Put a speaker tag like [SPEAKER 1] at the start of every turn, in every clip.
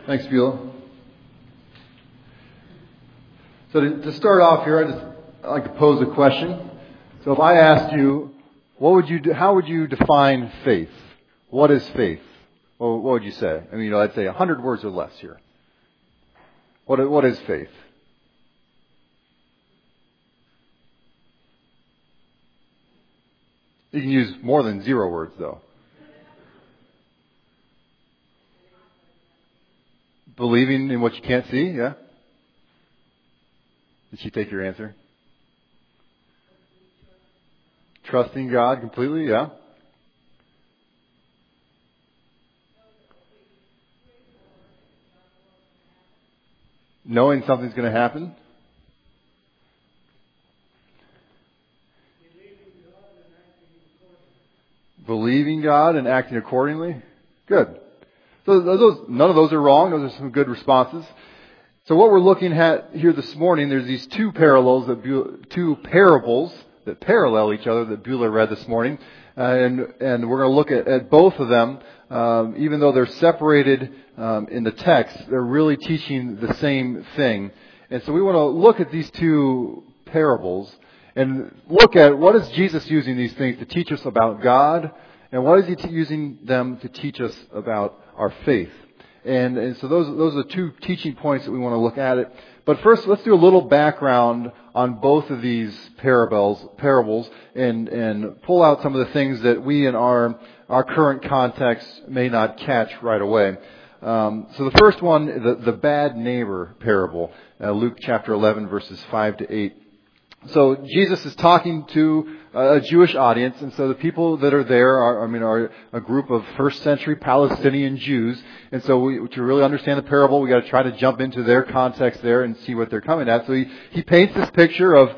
[SPEAKER 1] Thanks, Beulah. So to start off here, I'd like to pose a question. So if I asked you, how would you define faith? What is faith? Well, what would you say? I mean, I'd say 100 words or less here. What is faith? You can use more than 0 words, though. Believing in what you can't see, yeah? Did she take your answer? Trusting God completely, yeah? Knowing something's going to happen? Believing God and acting accordingly? Good. So none of those are wrong. Those are some good responses. So what we're looking at here this morning, there's these two parables that parallel each other that Beulah read this morning. And we're going to look at both of them. Even though they're separated in the text, they're really teaching the same thing. And so we want to look at these two parables and look at what is Jesus using these things to teach us about God, and what is He using them to teach us about our faith. And so those are the two teaching points that we want to look at it. But first, let's do a little background on both of these parables and pull out some of the things that we in our current context may not catch right away. So the first one, the bad neighbor parable, Luke chapter 11, verses 5 to 8. So Jesus is talking to a Jewish audience, and so the people that are there are a group of first century Palestinian Jews. And so to really understand the parable, we got to try to jump into their context there and see what they're coming at. So he paints this picture of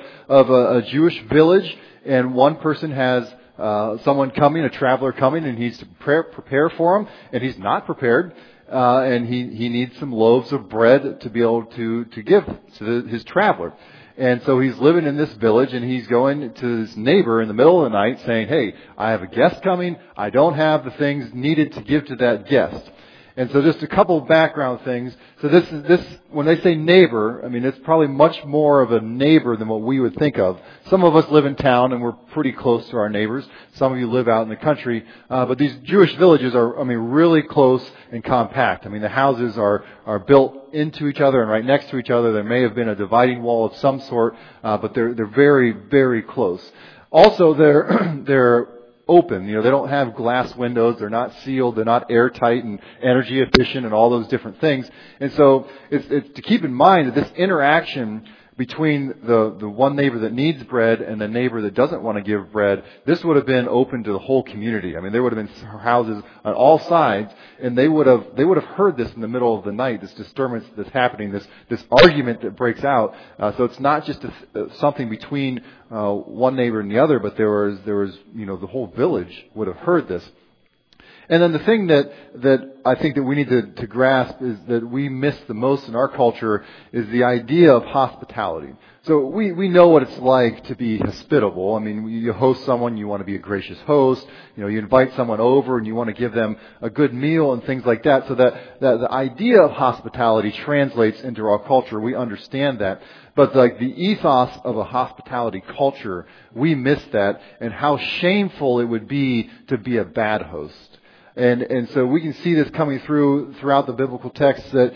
[SPEAKER 1] a Jewish village, and one person has someone coming, a traveler coming, and he's to prepare for him, and he's not prepared. And he needs some loaves of bread to be able to give to his traveler. And so he's living in this village, and he's going to his neighbor in the middle of the night saying, "Hey, I have a guest coming. I don't have the things needed to give to that guest." And so just a couple of background things. So this when they say neighbor, it's probably much more of a neighbor than what we would think of. Some of us live in town and we're pretty close to our neighbors. Some of you live out in the country. But these Jewish villages are, really close and compact. The houses are built into each other and right next to each other. There may have been a dividing wall of some sort, but they're very, very close. Also, they're open. They don't have glass windows. They're not sealed. They're not airtight and energy efficient and all those different things. And so it's to keep in mind that this interaction between the one neighbor that needs bread and the neighbor that doesn't want to give bread, this would have been open to the whole community. There would have been houses on all sides, and they would have heard this in the middle of the night, this disturbance that's happening, this argument that breaks out. So it's not just something between one neighbor and the other, but there was the whole village would have heard this. And then the thing that I think that we need to grasp is that we miss the most in our culture is the idea of hospitality. So we know what it's like to be hospitable. You host someone, you want to be a gracious host. You invite someone over and you want to give them a good meal and things like that. So that the idea of hospitality translates into our culture. We understand that. But the ethos of a hospitality culture, we miss that, and how shameful it would be to be a bad host. And so we can see this coming throughout the biblical text that,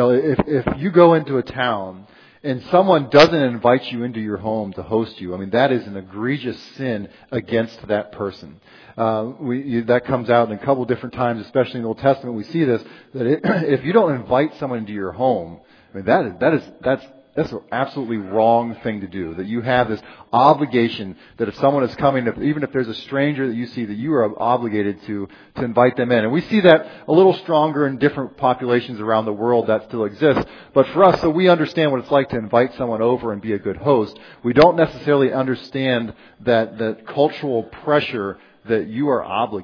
[SPEAKER 1] if you go into a town and someone doesn't invite you into your home to host you, that is an egregious sin against that person. That comes out in a couple different times, especially in the Old Testament. We see this, that if you don't invite someone into your home, that's an absolutely wrong thing to do. That you have this obligation that if someone is coming, even if there's a stranger that you see, that you are obligated to invite them in. And we see that a little stronger in different populations around the world that still exists. But for us, so we understand what it's like to invite someone over and be a good host. We don't necessarily understand that cultural pressure that you are obligated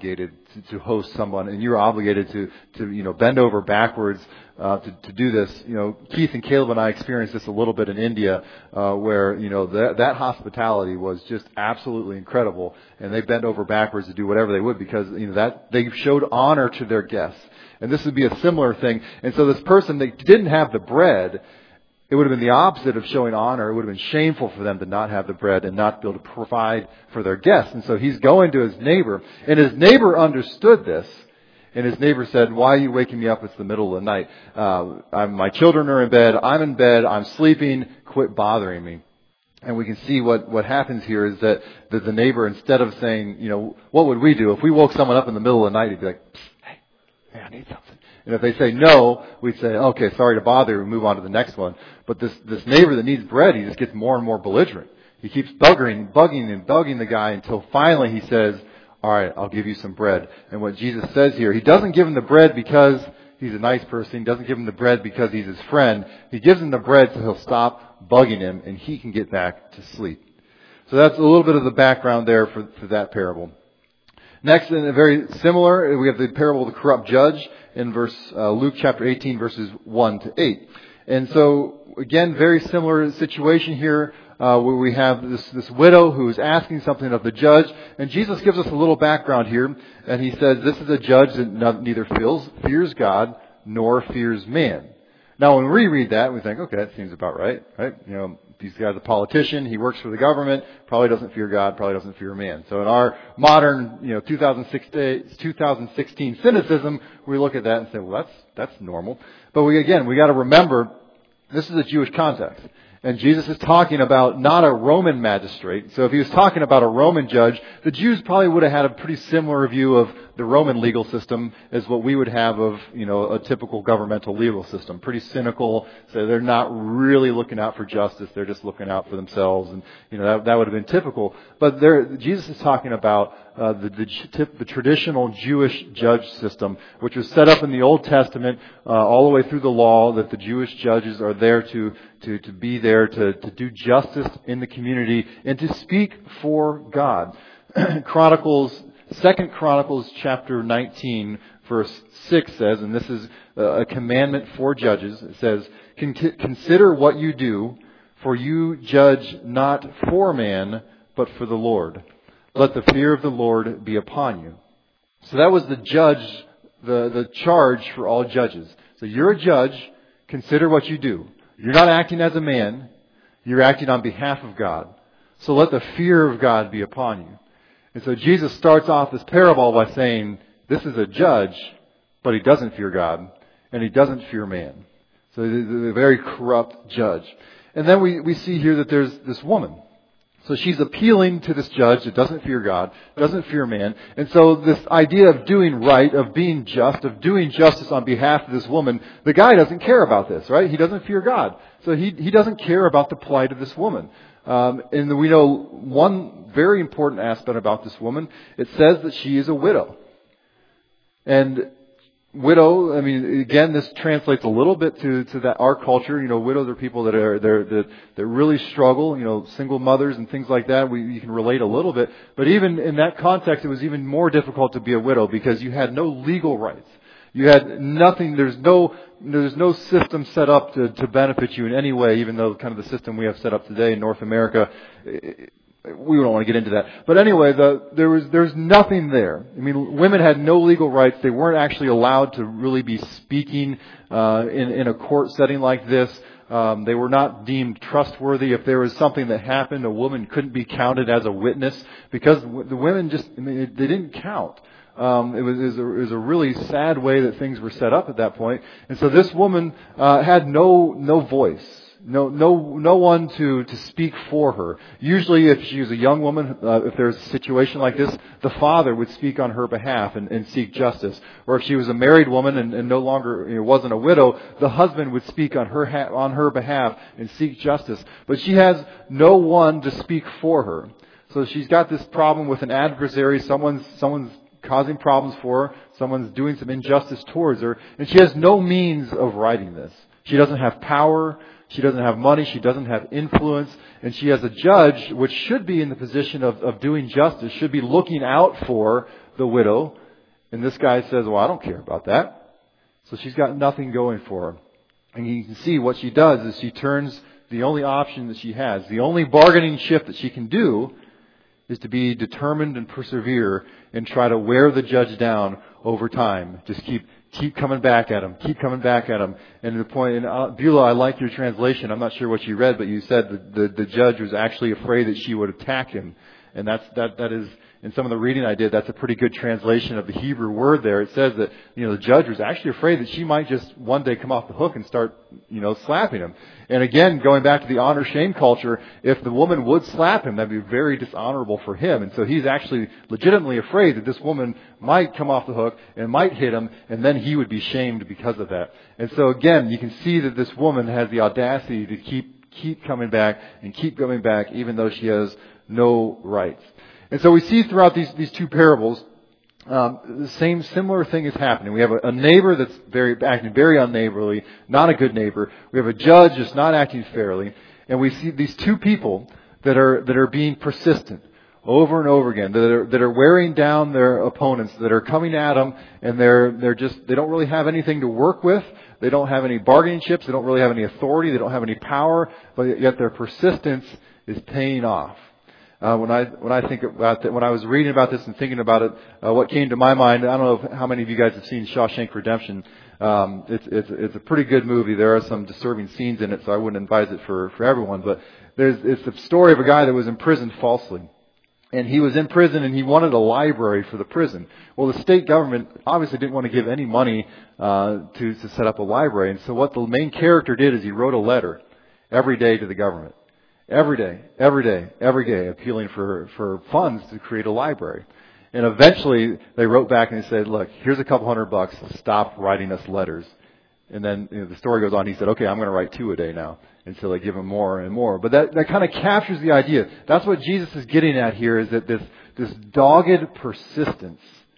[SPEAKER 1] to host someone, and you're obligated to bend over backwards to do this. Keith and Caleb and I experienced this a little bit in India, where that hospitality was just absolutely incredible, and they bent over backwards to do whatever they would because that they showed honor to their guests. And this would be a similar thing. And so this person, they didn't have the bread. It would have been the opposite of showing honor. It would have been shameful for them to not have the bread and not be able to provide for their guests. And so he's going to his neighbor, and his neighbor understood this. And his neighbor said, "Why are you waking me up? It's the middle of the night. My children are in bed. I'm in bed. I'm sleeping. Quit bothering me." And we can see what happens here is that the neighbor, instead of saying, what would we do? If we woke someone up in the middle of the night, he'd be like, "Hey, I need something." And if they say no, we'd say, "Okay, sorry to bother you." We move on to the next one. But this neighbor that needs bread, he just gets more and more belligerent. He keeps bugging the guy until finally he says, "All right, I'll give you some bread." And what Jesus says here, he doesn't give him the bread because he's a nice person. He doesn't give him the bread because he's his friend. He gives him the bread so he'll stop bugging him and he can get back to sleep. So that's a little bit of the background there for that parable. Next, in a very similar, we have the parable of the corrupt judge in Luke chapter 18, verses 1 to 8. And so, again, very similar situation here, where we have this widow who is asking something of the judge. And Jesus gives us a little background here. And he says, this is a judge that neither fears God nor fears man. Now, when we read that, we think, okay, that seems about right? This guy's a politician. He works for the government. Probably doesn't fear God. Probably doesn't fear man. So in our modern, 2016 cynicism, we look at that and say, well, that's normal. But we got to remember, this is a Jewish context. And Jesus is talking about not a Roman magistrate. So if he was talking about a Roman judge, the Jews probably would have had a pretty similar view of the Roman legal system as what we would have of, a typical governmental legal system. Pretty cynical. So they're not really looking out for justice. They're just looking out for themselves. And, that would have been typical. But Jesus is talking about the traditional Jewish judge system, which was set up in the Old Testament, all the way through the law, that the Jewish judges are there to be there to do justice in the community and to speak for God. 2 Chronicles chapter 19 verse 6 says, and this is a commandment for judges, it says, "Consider what you do, for you judge not for man, but for the Lord. Let the fear of the Lord be upon you." So that was the judge, the charge for all judges. So you're a judge, consider what you do. You're not acting as a man, you're acting on behalf of God. So let the fear of God be upon you. And so Jesus starts off this parable by saying, this is a judge, but he doesn't fear God, and he doesn't fear man. So he's a very corrupt judge. And then we see here that there's this woman. So she's appealing to this judge that doesn't fear God, doesn't fear man. And so this idea of doing right, of being just, of doing justice on behalf of this woman, the guy doesn't care about this, right? He doesn't fear God. So he doesn't care about the plight of this woman. And we know one very important aspect about this woman. It says that she is a widow. And widow, again, this translates a little bit to that our culture. Widows are people that really struggle. Single mothers and things like that. You can relate a little bit, but even in that context, it was even more difficult to be a widow because you had no legal rights. You had nothing. There's no system set up to benefit you in any way. Even though kind of the system we have set up today in North America. We don't want to get into that. But anyway, there's nothing there. Women had no legal rights. They weren't actually allowed to really be speaking in a court setting like this. They were not deemed trustworthy. If there was something that happened, a woman couldn't be counted as a witness because the women they didn't count. It was a really sad way that things were set up at that point. And so this woman had no voice. No one to speak for her. Usually if she was a young woman, if there's a situation like this, the father would speak on her behalf and seek justice. Or if she was a married woman and no longer wasn't a widow, the husband would speak on her behalf and seek justice. But she has no one to speak for her. So she's got this problem with an adversary. Someone's causing problems for her. Someone's doing some injustice towards her. And she has no means of righting this. She doesn't have power. She doesn't have money. She doesn't have influence. And she has a judge, which should be in the position of doing justice, should be looking out for the widow. And this guy says, well, I don't care about that. So she's got nothing going for her. And you can see what she does is she turns the only option that she has, the only bargaining chip that she can do is to be determined and persevere and try to wear the judge down over time. Just keep coming back at him, keep coming back at him. And the point, and Beulah, I like your translation. I'm not sure what you read, but you said that the judge was actually afraid that she would attack him. And that is, in some of the reading I did, that's a pretty good translation of the Hebrew word there. It says that, the judge was actually afraid that she might just one day come off the hook and start, slapping him. And again, going back to the honor-shame culture, if the woman would slap him, that'd be very dishonorable for him. And so he's actually legitimately afraid that this woman might come off the hook and might hit him, and then he would be shamed because of that. And so again, you can see that this woman has the audacity to keep coming back and keep going back, even though she has no rights. And so we see throughout these two parables, the similar thing is happening. We have a neighbor that's acting very unneighborly, not a good neighbor. We have a judge that's not acting fairly, and we see these two people that are being persistent over and over again, that are wearing down their opponents, that are coming at them, and they don't really have anything to work with. They don't have any bargaining chips. They don't really have any authority. They don't have any power, but yet their persistence is paying off. When I think about that, when I was reading about this and thinking about it, what came to my mind, I don't know how many of you guys have seen Shawshank Redemption. It's a pretty good movie. There are some disturbing scenes in it, so I wouldn't advise it for everyone. But it's the story of a guy that was imprisoned falsely. And he was in prison and he wanted a library for the prison. Well, the state government obviously didn't want to give any money to set up a library. And so what the main character did is he wrote a letter every day to the government. Every day, appealing for funds to create a library. And eventually they wrote back and they said, look, here's a couple $100, stop writing us letters. And then the story goes on, he said, okay, I'm going to write 2 a day now. And so they give him more and more. But that kind of captures the idea. That's what Jesus is getting at here, is that this dogged persistence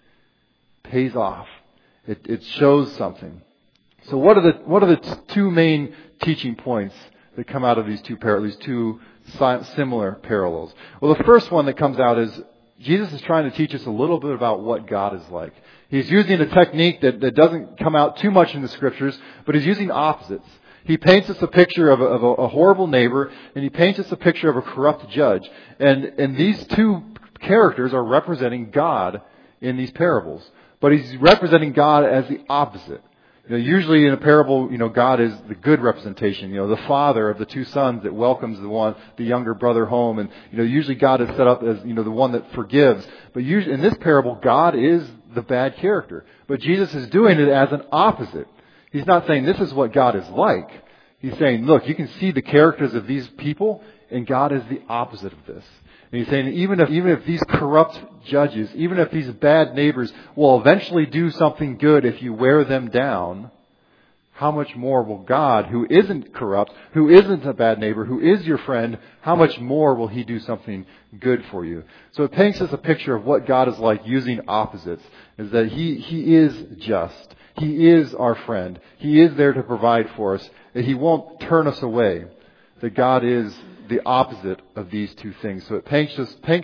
[SPEAKER 1] pays off. It shows something. So what are the two main teaching points that come out of these two similar parallels? Well, the first one that comes out is Jesus is trying to teach us a little bit about what God is like. He's using a technique that doesn't come out too much in the Scriptures, but he's using opposites. He paints us a picture of a horrible neighbor, and he paints us a picture of a corrupt judge. And these two characters are representing God in these parables. But he's representing God as the opposite. Usually in a parable, God is the good representation. The father of the 2 sons that welcomes the younger brother home. And, usually God is set up as, the one that forgives. But usually in this parable, God is the bad character. But Jesus is doing it as an opposite. He's not saying this is what God is like. He's saying, look, you can see the characters of these people, and God is the opposite of this. And he's saying, even if these corrupt judges, even if these bad neighbors will eventually do something good if you wear them down, how much more will God, who isn't corrupt, who isn't a bad neighbor, who is your friend, how much more will He do something good for you? So it paints us a picture of what God is like using opposites, is that He is just. He is our friend. He is there to provide for us. That He won't turn us away. That God is the opposite of these two things. So it paints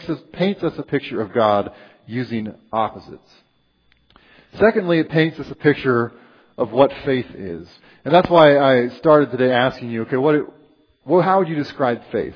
[SPEAKER 1] us a picture of God using opposites. Secondly, it paints us a picture of what faith is. And that's why I started today asking you, okay, how would you describe faith?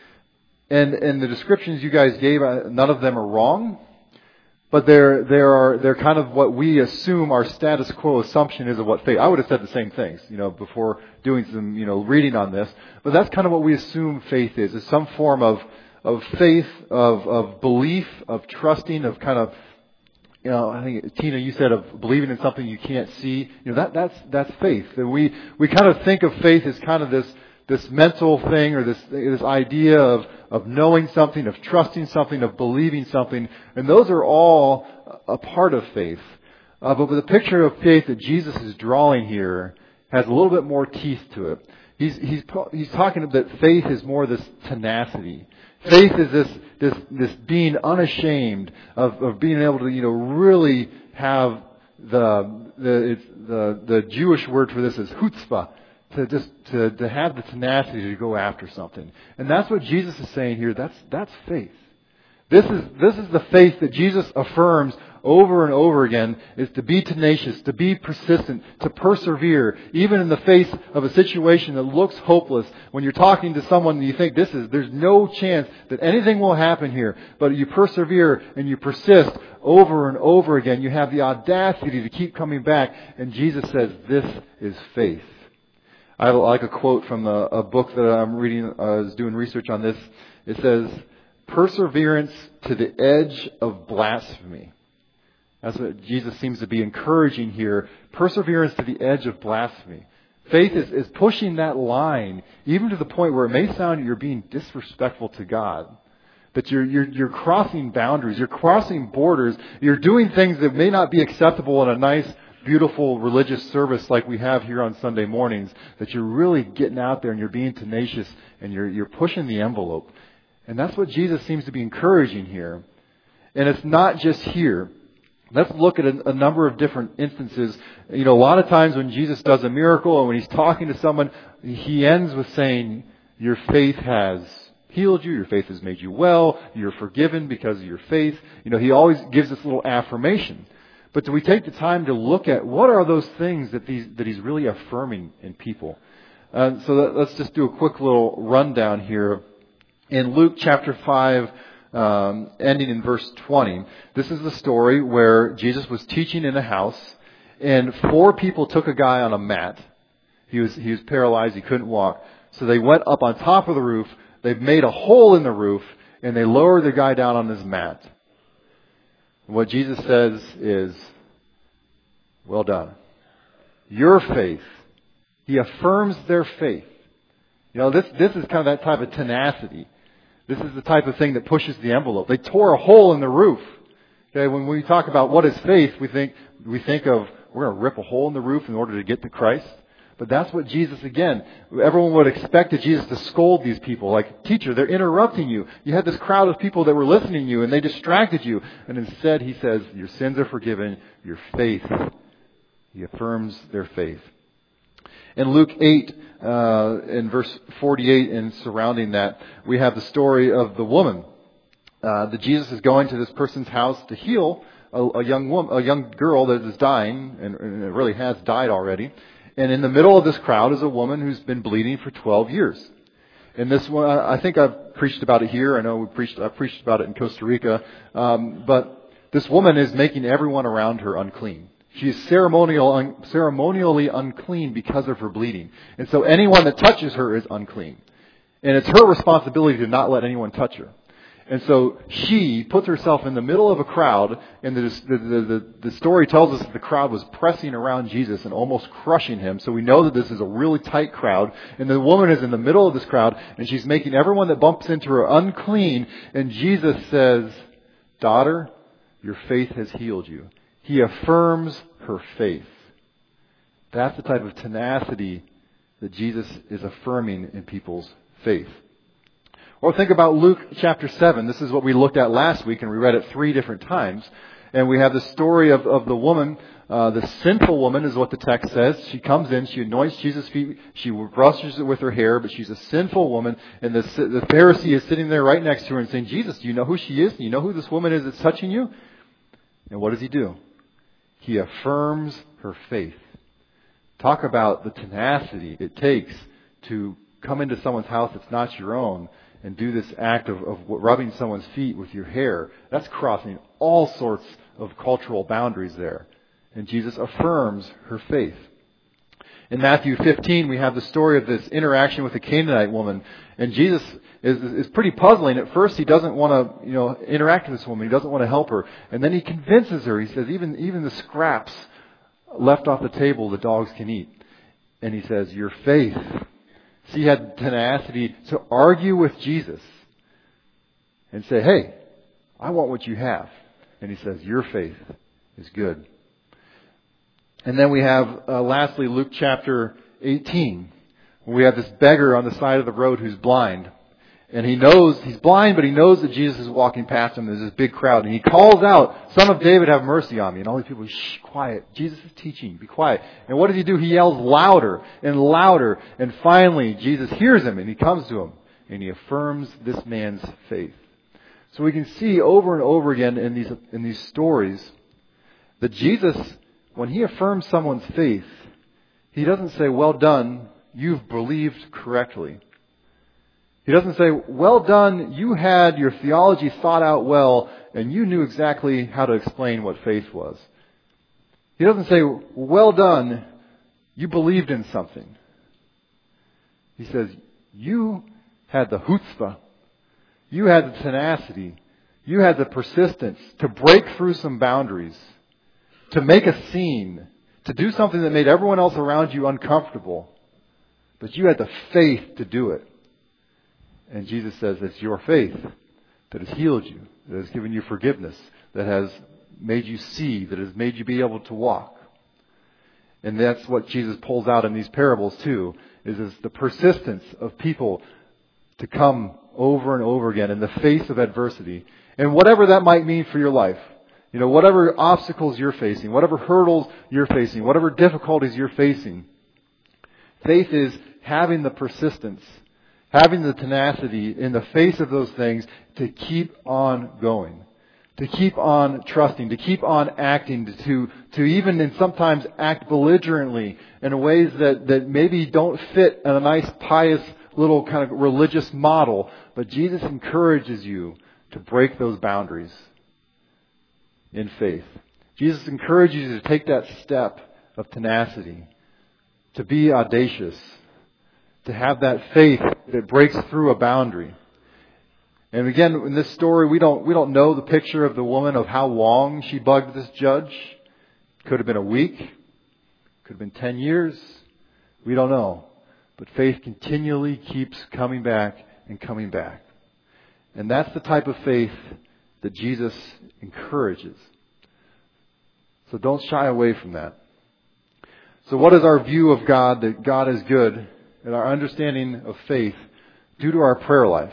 [SPEAKER 1] And the descriptions you guys gave, none of them are wrong. But they're kind of what we assume our status quo assumption is of what faith. I would have said the same things, before doing some, reading on this. But that's kind of what we assume faith is some form of faith, of belief, of trusting, of kind of, I think Tina, you said of believing in something you can't see. That's faith. And we kind of think of faith as kind of this mental thing, or this idea of knowing something, of trusting something, of believing something. And those are all a part of faith. But the picture of faith that Jesus is drawing here has a little bit more teeth to it. He's talking that faith is more this tenacity. Faith is this being unashamed of being able to, really have the Jewish word for this is chutzpah. To have the tenacity to go after something. And that's what Jesus is saying here. That's faith. This is the faith that Jesus affirms over and over again, is to be tenacious, to be persistent, to persevere, even in the face of a situation that looks hopeless. When you're talking to someone and you think there's no chance that anything will happen here, but you persevere and you persist over and over again. You have the audacity to keep coming back, and Jesus says, this is faith. I like a quote from a book that I'm reading. I was doing research on this. It says, perseverance to the edge of blasphemy. That's what Jesus seems to be encouraging here. Perseverance to the edge of blasphemy. Faith is pushing that line, even to the point where it may sound you're being disrespectful to God. That you're crossing boundaries, you're crossing borders, you're doing things that may not be acceptable in a nice, beautiful religious service like we have here on Sunday mornings. That you're really getting out there and you're being tenacious and you're pushing the envelope. And that's what Jesus seems to be encouraging here. And it's not just here. Let's look at a number of different instances. A lot of times when Jesus does a miracle and when He's talking to someone, He ends with saying, your faith has healed you, your faith has made you well, you're forgiven because of your faith. He always gives this little affirmation. But do we take the time to look at what are those things that He's really affirming in people? Let's just do a quick little rundown here. In Luke chapter 5, ending in verse 20, this is the story where Jesus was teaching in a house, and 4 people took a guy on a mat. He was paralyzed, he couldn't walk. So they went up on top of the roof, they made a hole in the roof, and they lowered the guy down on his mat. What Jesus says is, well done. Your faith. He affirms their faith. This is kind of that type of tenacity. This is the type of thing that pushes the envelope. They tore a hole in the roof. Okay, when we talk about what is faith, we think of we're going to rip a hole in the roof in order to get to Christ. But that's what Jesus, again, everyone would expect Jesus to scold these people. Like, teacher, they're interrupting you. You had this crowd of people that were listening to you and they distracted you. And instead He says, your sins are forgiven, your faith. He affirms their faith. In Luke 8, in verse 48 and surrounding that, we have the story of the woman. That Jesus is going to this person's house to heal a young girl that is dying, and it really has died already. And in the middle of this crowd is a woman who's been bleeding for 12 years. And this one, I think I've preached about it here. I know I've preached about it in Costa Rica. But this woman is making everyone around her unclean. She is ceremonially unclean because of her bleeding. And so anyone that touches her is unclean. And it's her responsibility to not let anyone touch her. And so she puts herself in the middle of a crowd, and the story tells us that the crowd was pressing around Jesus and almost crushing Him. So we know that this is a really tight crowd. And the woman is in the middle of this crowd, and she's making everyone that bumps into her unclean. And Jesus says, daughter, your faith has healed you. He affirms her faith. That's the type of tenacity that Jesus is affirming in people's faith. Or think about Luke chapter 7. This is what we looked at last week, and we read it 3 different times. And we have the story of the woman, the sinful woman is what the text says. She comes in, she anoints Jesus' feet, she brushes it with her hair, but she's a sinful woman. And the Pharisee is sitting there right next to her and saying, Jesus, do you know who she is? Do you know who this woman is that's touching you? And what does he do? He affirms her faith. Talk about the tenacity it takes to come into someone's house that's not your own and do this act of rubbing someone's feet with your hair. That's crossing all sorts of cultural boundaries there. And Jesus affirms her faith. In Matthew 15, we have the story of this interaction with a Canaanite woman. And Jesus is pretty puzzling. At first, He doesn't want to, interact with this woman. He doesn't want to help her. And then He convinces her. He says, even the scraps left off the table, the dogs can eat. And He says, your faith. She had tenacity to argue with Jesus and say, hey, I want what you have. And He says, your faith is good. And then we have, lastly, Luke chapter 18. We have this beggar on the side of the road who's blind. And he knows he's blind, but he knows that Jesus is walking past him. There's this big crowd. And he calls out, Son of David, have mercy on me. And all these people, shh, quiet. Jesus is teaching. Be quiet. And what does he do? He yells louder and louder. And finally, Jesus hears him and He comes to him. And He affirms this man's faith. So we can see over and over again in these stories that Jesus, when He affirms someone's faith, He doesn't say, well done, you've believed correctly. He doesn't say, well done, you had your theology thought out well, and you knew exactly how to explain what faith was. He doesn't say, well done, you believed in something. He says, you had the chutzpah. You had the tenacity. You had the persistence to break through some boundaries, to make a scene, to do something that made everyone else around you uncomfortable. But you had the faith to do it. And Jesus says it's your faith that has healed you, that has given you forgiveness, that has made you see, that has made you be able to walk. And that's what Jesus pulls out in these parables too, is the persistence of people to come over and over again in the face of adversity. And whatever that might mean for your life, whatever obstacles you're facing, whatever hurdles you're facing, whatever difficulties you're facing, faith is having the persistence, having the tenacity in the face of those things to keep on going, to keep on trusting, to keep on acting, to even and sometimes act belligerently in ways that maybe don't fit in a nice pious little kind of religious model. But Jesus encourages you to break those boundaries in faith. Jesus encourages you to take that step of tenacity, to be audacious, to have that faith that breaks through a boundary. And again, in this story, we don't know the picture of the woman of how long she bugged this judge. Could have been a week. Could have been 10 years. We don't know. But faith continually keeps coming back and coming back. And that's the type of faith that Jesus encourages. So don't shy away from that. So what is our view of God, that God is good, and our understanding of faith due to our prayer life?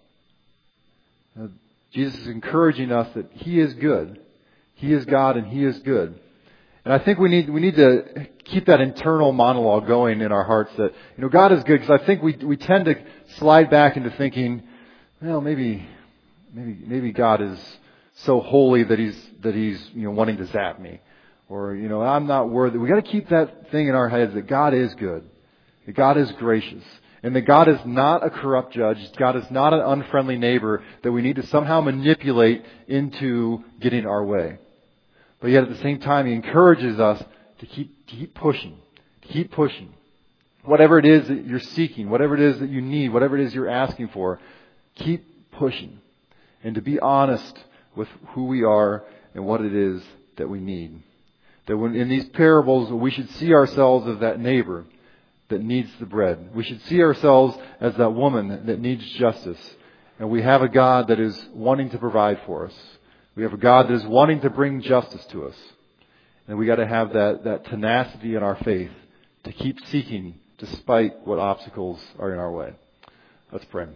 [SPEAKER 1] Jesus is encouraging us that He is good. He is God and He is good. And I think we need to keep that internal monologue going in our hearts that, God is good, because I think we tend to slide back into thinking, well, maybe God is so holy that He's wanting to zap me. Or, I'm not worthy. We got to keep that thing in our heads that God is good. That God is gracious. And that God is not a corrupt judge. God is not an unfriendly neighbor that we need to somehow manipulate into getting our way. But yet at the same time, He encourages us to keep pushing. To keep pushing. Whatever it is that you're seeking, whatever it is that you need, whatever it is you're asking for, keep pushing. And to be honest with who we are and what it is that we need. That when in these parables, we should see ourselves as that neighbor that needs the bread. We should see ourselves as that woman that needs justice. And we have a God that is wanting to provide for us. We have a God that is wanting to bring justice to us. And we got to have that tenacity in our faith to keep seeking despite what obstacles are in our way. Let's pray.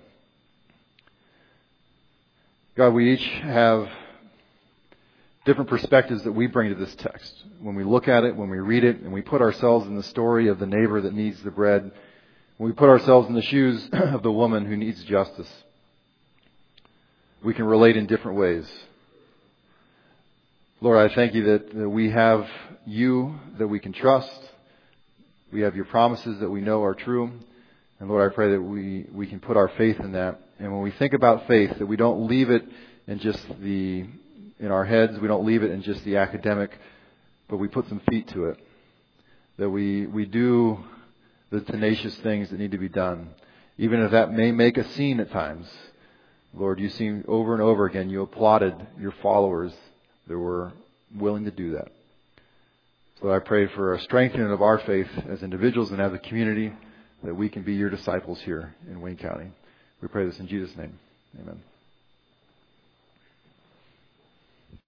[SPEAKER 1] God, we each have different perspectives that we bring to this text. When we look at it, when we read it, and we put ourselves in the story of the neighbor that needs the bread, when we put ourselves in the shoes of the woman who needs justice, we can relate in different ways. Lord, I thank You that we have You that we can trust. We have Your promises that we know are true. And Lord, I pray that we can put our faith in that. And when we think about faith, that we don't leave it in just in our heads, we don't leave it in just the academic, but we put some feet to it. That we do the tenacious things that need to be done. Even if that may make a scene at times. Lord, You seem over and over again, You applauded Your followers that were willing to do that. So I pray for a strengthening of our faith as individuals and as a community, that we can be Your disciples here in Wayne County. We pray this in Jesus' name. Amen.